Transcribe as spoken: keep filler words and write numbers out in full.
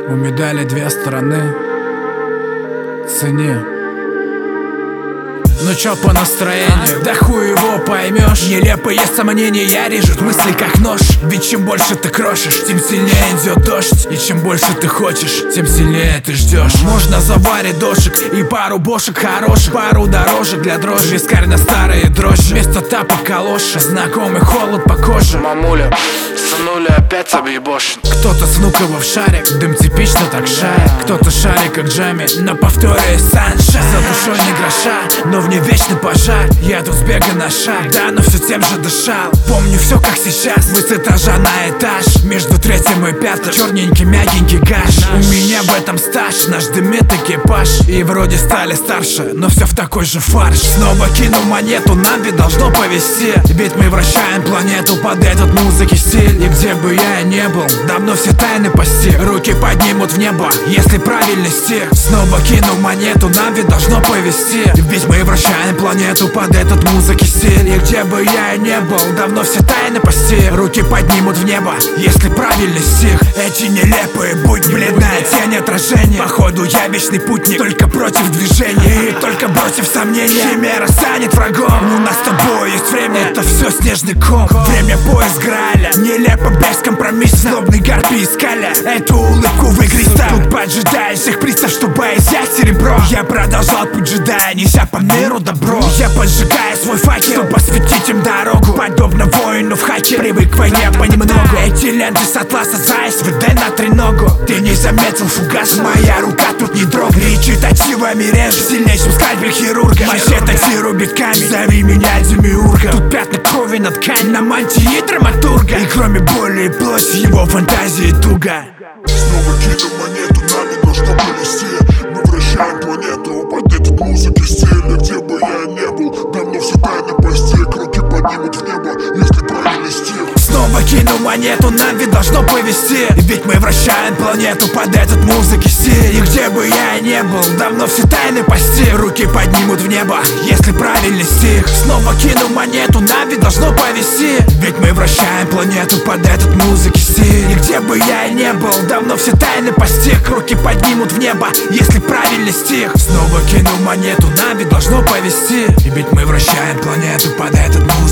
У медали две стороны. Цени. Ну чё по настроению? Да хуй его поймешь. Нелепые сомнения режут мысли как нож. Ведь чем больше ты крошишь, тем сильнее идет дождь. И чем больше ты хочешь, тем сильнее ты ждешь. Можно заварить дошек и пару бошек хороших, пару дорожек для дрожжи, вискарь на старые дрожжи. Вместо тапок калоши, знакомый холод по коже. Мамуля, сынуля опять объебошен. Кто-то с внуково в шарик, дым типично так шарит. Кто-то шарик как джами, на повторе саншайн. За душой не гроша, но в ней вечный пожар. Я тут сбегаю на шаг, да, но все тем же дышал. Помню все как сейчас, мы с этажа на этаж. Между третьим и пятым черненький мягенький гаш. У меня в этом стаж, наш дымит экипаж. И вроде стали старше, но все в такой же фарш. Снова кину монету, нам ведь должно повезти. Ведь мы вращаем планету под этот музыки стиль. И где бы я не был, давно все тайны постиг. Руки поднимут в небо, если правильный стих. Снова кину монету, нам ведь должно повезти. Ведь мы вращаем планету под этот музыки стиль. И где бы я не был, давно все тайны постиг. Руки поднимут в небо, если правильный стих. Эти нелепые будни, бледная тень отражения. Походу я вечный путник, только против движения. И только бросив сомнения, химера станет врагом. У нас с тобой есть время, это все снежный ком. Время поиск Граля, нелепо без компромисса. Злобный гарпий искали эту улыбку в игре стал. Тут поджидая всех пристав, чтобы изъять серебро. Я продолжал путь джедая, неся по миру добро. Я поджигаю свой факел, чтобы осветить им дорогу. Подобно воину в хаке, привык к войне понемногу. Эти ленты с атласа за СВД на треногу. Ты не заметил фугас, моя рука тут не дрогнет. Речитативами режет, сильнее, чем скальпель хирурга. Мачете рубит камень, зови меня демиургом. Тут пятна крови на ткань, на мантии драматурга. И кроме боли и плоти, его фантазии туго. Снова кинем монету, нами должно повезти. Мы вращаем планету под этот музыки стиль. И где бы я не был, давно все тайны постиг. Руки поднимут в небо, если правильный стих. Снова кину монету, нам ведь должно повезти. Ведь мы вращаем планету под этот музыки стиль. И где бы я не был, давно все тайны постиг. Руки поднимут в небо, если правильный стих. Снова кину монету, нам ведь должно повезти. Ведь мы вращаем планету под этот музыки стиль. И где бы я не был, давно все тайны постиг. Руки поднимут в небо, если правильный стих. Снова кину монету, нам ведь должно повезти. И ведь мы вращаем планету под этот музыки.